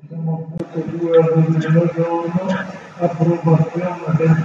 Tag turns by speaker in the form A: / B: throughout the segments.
A: Siamo punto 2 all'ordine del giorno, approvazione del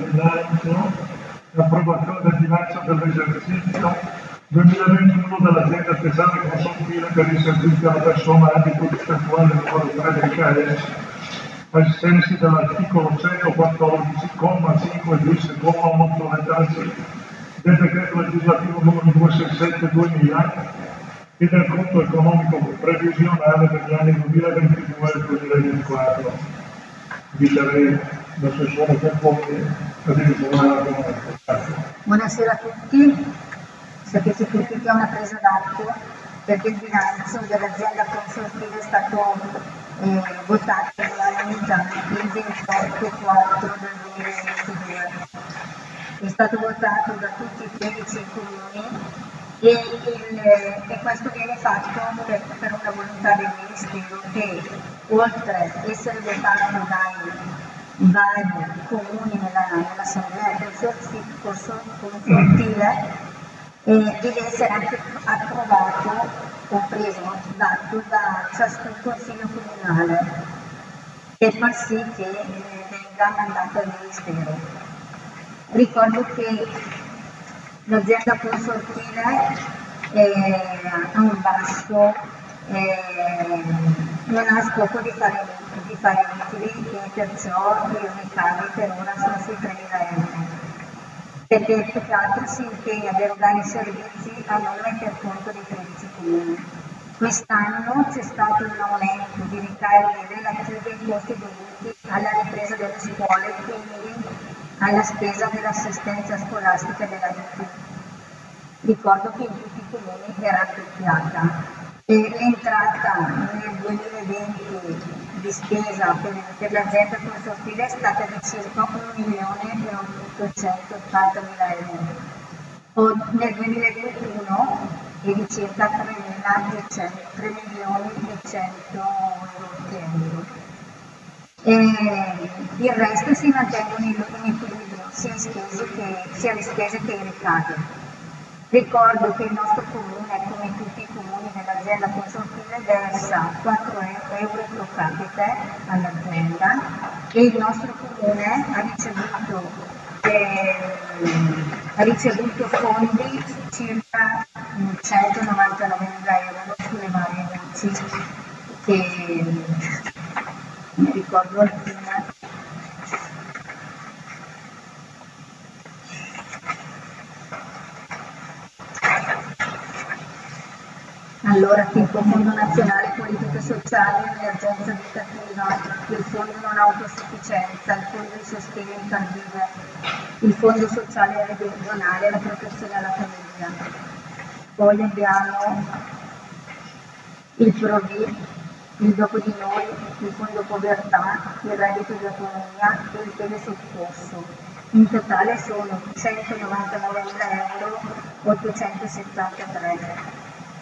A: bilancio dell'esercizio 2021 dell'azienda speciale consultiva per il servizio alla persona abito distrettuale numero 3 del CAES, ai sensi dell'articolo 114, comma 5 bis, comma 8 lettera del decreto legislativo numero 267/2000 e del conto economico previsionale per gli anni 2022 e 2024. Inviterei l'assessore Capponi a dirigere l'argomento.
B: Buonasera a tutti. Sapete tutti che è una presa d'atto perché il bilancio dell'azienda consortile è stato votato all'unanimità il 28/4 del 2022. È stato votato da tutti i 13 comuni e questo viene fatto per una volontà del Ministero che, oltre ad essere votato dai vari comuni nell'assemblea consortile, deve essere anche approvato o preso atto da ciascun consiglio comunale per far sì che venga mandato al Ministero. Ricordo che l'azienda consortile ha un basso, non ha scopo di fare utili e perciò i ricavi per ora sono sui 3.000 euro. Perché più che altro si impegna ad erogare servizi a nome per conto dei 13 comuni. Quest'anno c'è stato un aumento di ricavi relativi ai costi dovuti alla ripresa delle scuole, quindi alla spesa dell'assistenza scolastica della DT. Ricordo che in tutti i comuni era raddoppiata e l'entrata nel 2020 di spesa per l'azienda consortile è stata di circa 1.880.000 euro. Nel 2021 è di circa 3.100.000 euro. Il resto si mantengono in equilibrio sia le spese che i ricavi. Ricordo che il nostro comune, come tutti i comuni dell'azienda consortile, versa 4 euro pro capite all'azienda e il nostro comune ha ricevuto fondi circa 199.000 euro sulle varie voci che mi ricordo alcune. Allora, tipo Fondo Nazionale Politiche Sociali, Emergenza Abitativa, il Fondo Non Autosufficienza, il Fondo di Sostegno in Candive, il Fondo Sociale Regionale e la Protezione alla Famiglia. Poi abbiamo il PROVI, il Dopo di Noi, il Fondo Povertà, il Reddito di Autonomia e il Telesoccorso. In totale sono 199.000 euro 873.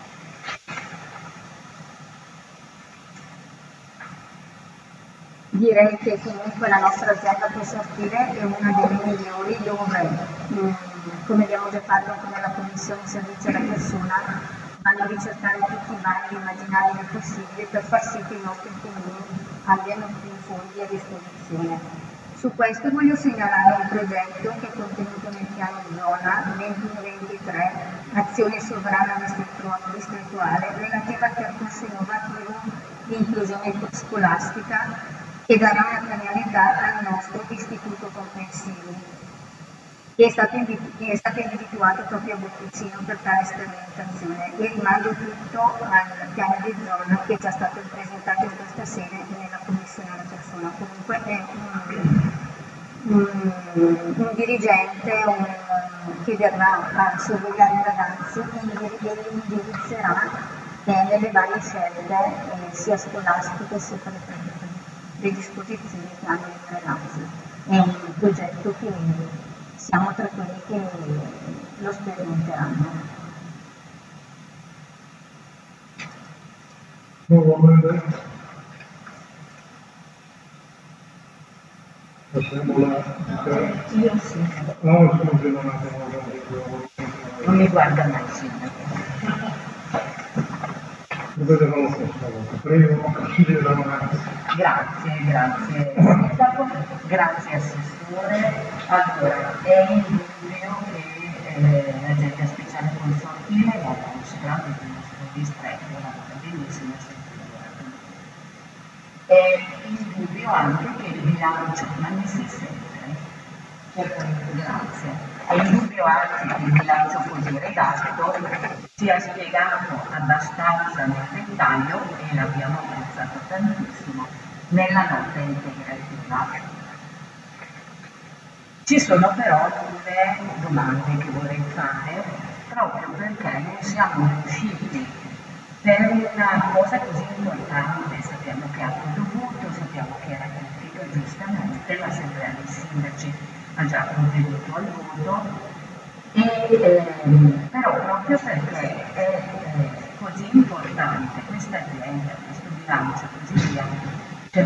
B: Direi che comunque la nostra azienda consortile è una delle migliori dove, come abbiamo già fatto anche nella Commissione Servizio alla Persona, vanno a ricercare tutti i bandi immaginabili e possibili per far sì che i nostri comuni abbiano più fondi a disposizione. Su questo voglio segnalare un progetto che è contenuto nel piano zona 21-23, azione sovrana distrettuale, relativa al percorso innovativo di inclusione scolastica che darà una premialità al nostro istituto comprensivo, che è stato individuato proprio a Botticino per tale sperimentazione, e rimando tutto al piano di zona che è già stato presentato in questa sede nella Commissione alla Persona. Comunque è un dirigente che verrà a sorvegliare i ragazzi e li indirizzerà nelle varie scelte sia scolastiche sia per le predisposizioni che hanno i ragazzi. È un progetto che siamo tra quelli che lo sperimenteranno.
A: Passiamo la...
B: Io sì.
A: Scusi,
B: Non mi guarda mai, sì.
A: Lo vedrò la prossima volta. Prego, consigliere davanti.
C: Grazie Sindaco, grazie Assessore. Allora, è indubbio che l'Agenzia Speciale Consortile, la nostra, del nostro distretto, lavora benissimo, è indubbio anche che il bilancio, ma mi si sente? Grazie. È indubbio anche che il bilancio così redatto sia spiegato abbastanza nel dettaglio e l'abbiamo apprezzato tantissimo nella nota integrativa. Ci sono però alcune domande che vorrei fare proprio perché non siamo riusciti per una cosa così importante. Sappiamo che ha dovuto, sappiamo che era partito giustamente, l'Assemblea dei Sindaci ha già provveduto al voto, però proprio perché è così importante questa azienda, questo bilancio così via, c'è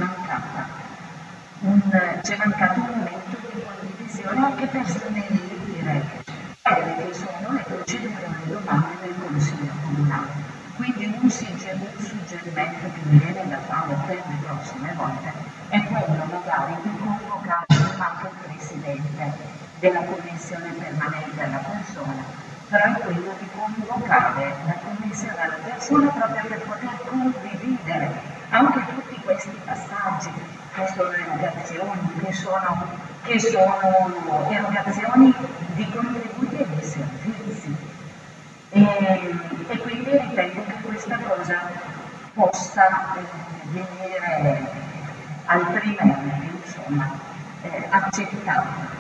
C: mancato un momento di condivisione anche per snellire quelle che sono le procedure e le domande del Consiglio Comunale. Quindi un suggerimento che mi viene da fare per le prossime volte è quello magari di convocare anche il Presidente della Commissione permanente alla persona, però è quello di convocare la Commissione alla persona proprio per poter condividere anche tutti questi passaggi, che sono erogazioni, che sono erogazioni di contributi e di servizi. E quindi ritengo che questa cosa possa venire altrimenti, insomma, accettata.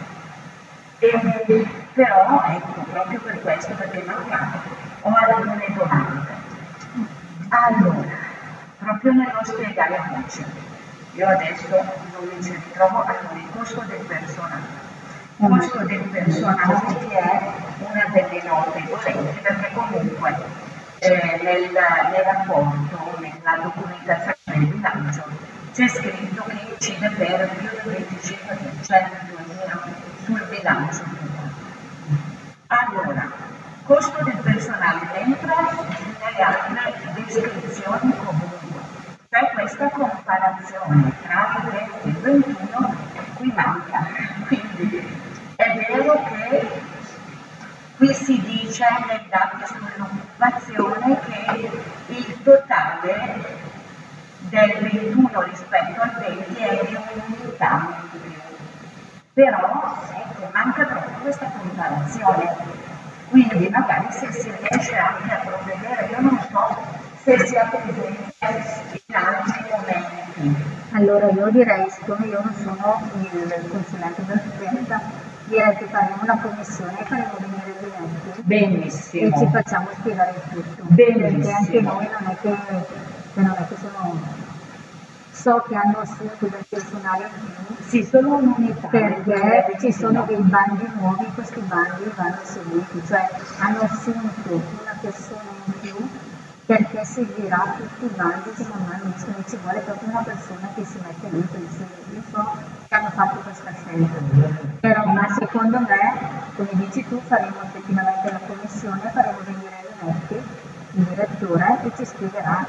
C: Però ecco, proprio per questo, perché mancate, ho alcune domande. Allora, proprio nello spiegare a voce, io adesso non mi ci ritrovo, allora il costo del personale. Il costo del personale che è una delle note dolenti, perché comunque nel rapporto, nella documentazione del bilancio, c'è scritto che incide per più del 25% sul bilancio totale. Allora, costo del personale dentro nelle altre descrizioni comunque. Cioè questa comparazione tra il 20 e il 21 qui manca. Quindi è vero che qui si dice nei dati sull'occupazione che il totale del 21 rispetto al 20 è di un'unità in più. Però ecco, manca proprio questa comparazione, quindi magari se si riesce anche a provvedere, io non so se sia presente in altri momenti.
B: Allora io direi, siccome io non sono il consulente dell'azienda, direi che faremo una commissione e faremo venire gli enti.
C: Benissimo.
B: E ci facciamo spiegare tutto.
C: Benissimo.
B: Perché anche noi non è che sono... So che hanno assunto del personale in più,
C: sì, sono un'unità,
B: perché ci sono dei bandi nuovi, questi bandi vanno seguiti, cioè hanno assunto una persona in più perché seguirà tutti i bandi che non hanno visto, e ci vuole proprio una persona che si mette lì per seguire. Io so che hanno fatto questa scelta, però ma secondo me, come dici tu, faremo effettivamente la commissione, faremo venire Leonetti, il direttore, e ci spiegherà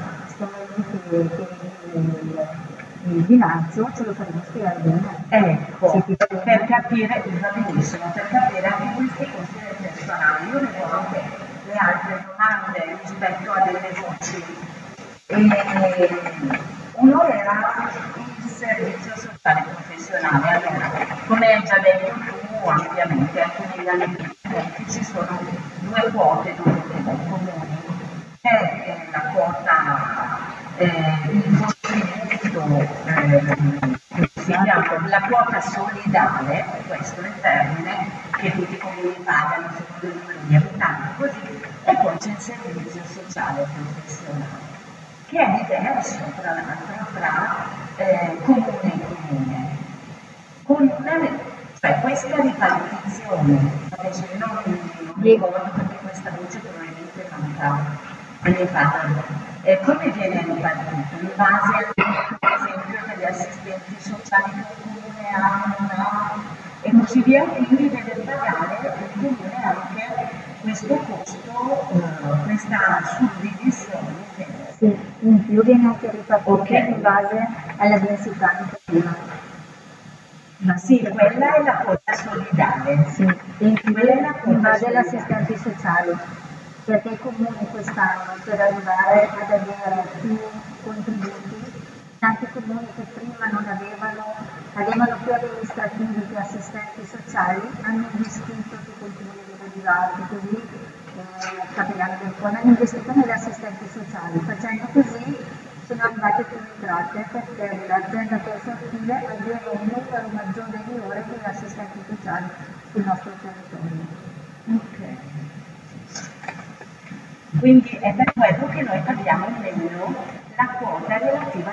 B: il bilancio, ce lo faremo spiegare bene.
C: Ecco, per capire, va benissimo, per capire anche questi costi del personale. Io avevo anche le altre domande rispetto a delle voci. Uno era il servizio sociale professionale. Allora, come hai già detto tu, ampiamente, anche negli anni precedenti ci sono due quote dovute dai comuni. È la quota, il contributo, si chiama la quota solidale, questo è il termine, che tutti i comuni pagano secondo il numero di abitanti, così, e poi c'è il servizio sociale professionale, che è diverso tra l'altro tra comune e comune. Cioè questa ripartizione, adesso io non ricordo perché questa voce probabilmente mancava. Come viene ripartito? In base per esempio degli assistenti sociali che il comune ha e così via, quindi deve pagare il comune anche questo costo, questa suddivisione.
B: Sì, in più viene anche ripartito in base alla densità indicativa.
C: Sì, quella è la quota solidale.
B: Sì, in base agli assistenti sociali, perché i comuni quest'anno per arrivare ad avere più contributi, tanti comuni che prima non avevano più amministrativi che assistenti sociali, hanno investito tipo il comune di Rodivaldi, così Capellano del Colle, hanno investito negli assistenti sociali, facendo così sono arrivate più entrate perché l'azienda sottile aveva un numero maggiore di ore di assistenti sociali sul nostro territorio.
C: Ok. Quindi è per quello che noi paghiamo meno la quota relativa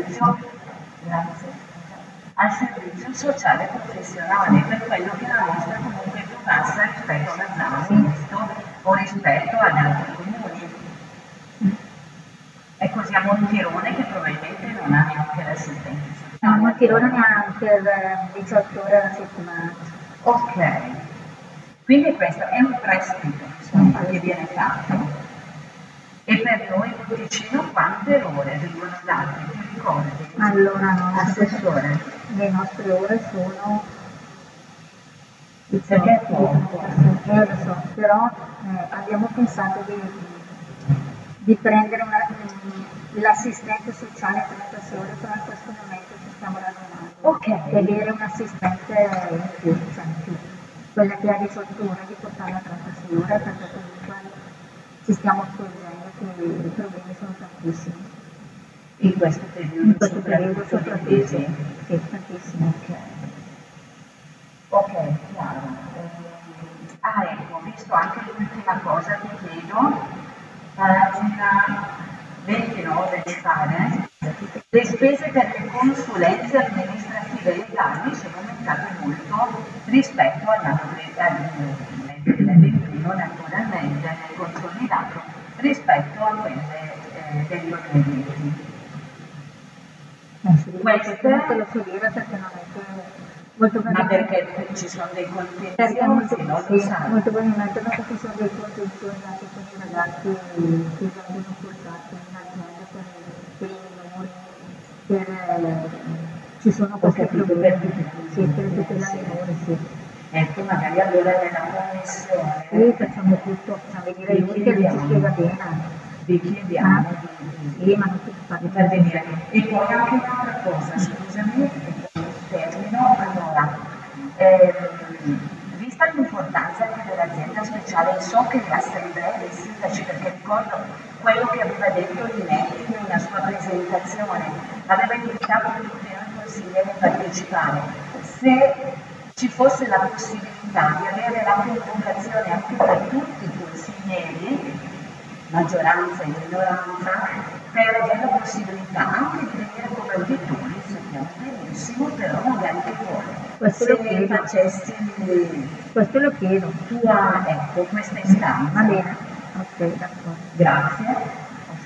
C: al servizio sociale professionale, per quello che la nostra comunque è più bassa rispetto alla zona o rispetto ad altri comuni. È così a Montirone che probabilmente non ha neanche l'assistente sociale.
B: No, Montirone ne ha per 18 ore alla settimana.
C: Ok, quindi questo è un prestito insomma, che viene fatto. E per noi in Ticino quante ore vengono date? Ti ricordi?
B: Allora no,
C: assessore.
B: Le nostre ore sono
C: perché è poco.
B: Lo so, però abbiamo pensato di prendere l'assistente sociale 36 ore, però in questo momento ci stiamo ragionando.
C: Ok.
B: E avere un assistente in più, cioè in più. Quella che ha 18 ore di portarla a 36 ore, perché comunque ci stiamo accorgendo che i problemi sono tantissimi.
C: In questo periodo
B: soprattutto. Sì, tantissimo.
C: Ok, chiaro. Ecco, ho visto anche l'ultima cosa, ti chiedo, pagina 29 mi pare, le spese per le consulenze amministrative legali sono aumentate molto rispetto all'anno 2021, naturalmente nel consolidato, rispetto a quelle del 2020.
B: Questo non te lo so dire perché non è che molto
C: ma perché ci sono dei contenziosi,
B: perché
C: molto
B: probabilmente perché ci sono dei contenziosi anche con i ragazzi che vengono portati in azienda per i minori, ci sono questi problemi, sì, per tutelare i minori, sì.
C: Ecco, magari allora nella commissione
B: sì, facciamo tutto, facciamo vedere lui che ci spiega bene.
C: Vi chiediamo
B: sì, ma non ti
C: di far venire. E poi anche un'altra cosa, scusami, termino, allora, vista l'importanza anche dell'azienda speciale, so che le assemblee dei sindaci, perché ricordo quello che aveva detto Linetti nella sua presentazione, aveva invitato tutti noi consiglieri a partecipare. Se ci fosse la possibilità di avere la convocazione anche per tutti i consiglieri, maggioranza e minoranza, per avere la possibilità anche di venire come auditori, sappiamo benissimo, però magari che vuole.
B: Questo
C: se
B: lo chiedo.
C: Facessi
B: questo lo chiedo.
C: Tua, ecco, questa istanza.
B: Va bene, ok, d'accordo.
C: Grazie.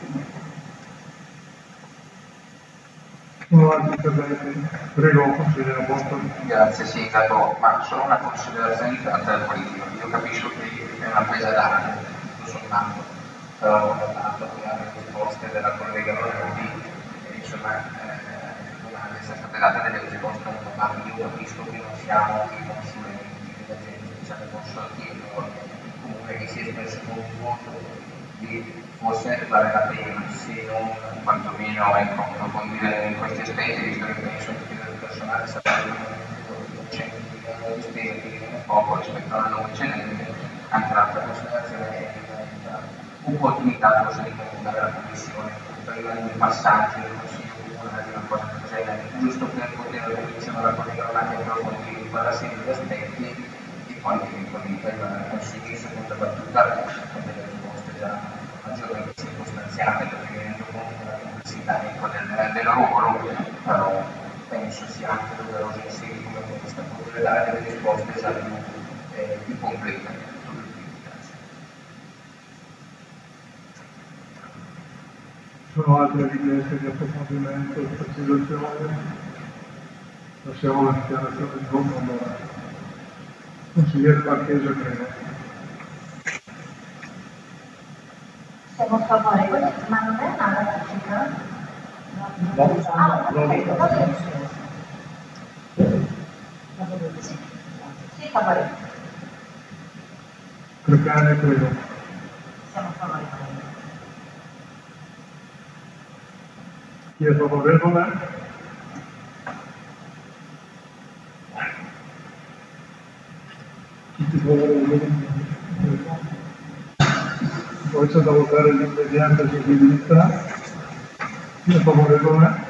A: Sono altri interventi? Prego, consigliere Boston.
D: Grazie Sindaco, ma solo una considerazione di carattere politico. Io capisco che è una presa d'aria, tutto sommato, però ho notato che alle risposte della collega Ronaldi, insomma, domande sono state date delle risposte un po' varie. Io capisco che non siamo i consulenti, la gente diciamo consortino, comunque che si è espresso con un voto di forse vale la pena, se non quantomeno approfondire in questi aspetti, visto che penso che il personale sarà di 100 milioni di spese, quindi non è poco rispetto all'anno precedente. Anche l'altra considerazione è l'opportunità forse di comunicare la Commissione prima di un passaggio del Consiglio Comunale di una cosa del genere, giusto per poter, come diceva la collega Ronaldi, approfondire in quella serie di aspetti e poi eventualmente il Consiglio in seconda battuta con delle risposte già maggiormente circostanziate, perché tenendo conto della complessità del lavoro, però penso sia anche doveroso inserire come questa, poter dare delle risposte già più complete.
A: Sono altre richieste di approfondimento, di precisazione? Passiamo alla dichiarazione di voto allora. Consigliere Marchese, prego.
E: Siamo favorevoli, ma non è una ratifica? Non
C: Sì, favorevole.
A: Precare, credo.
C: Siamo favorevoli.
A: Chi è favorevole? Tutti favorevoli. Poi c'è da votare l'immediata eseguibilità. Chi è favorevole?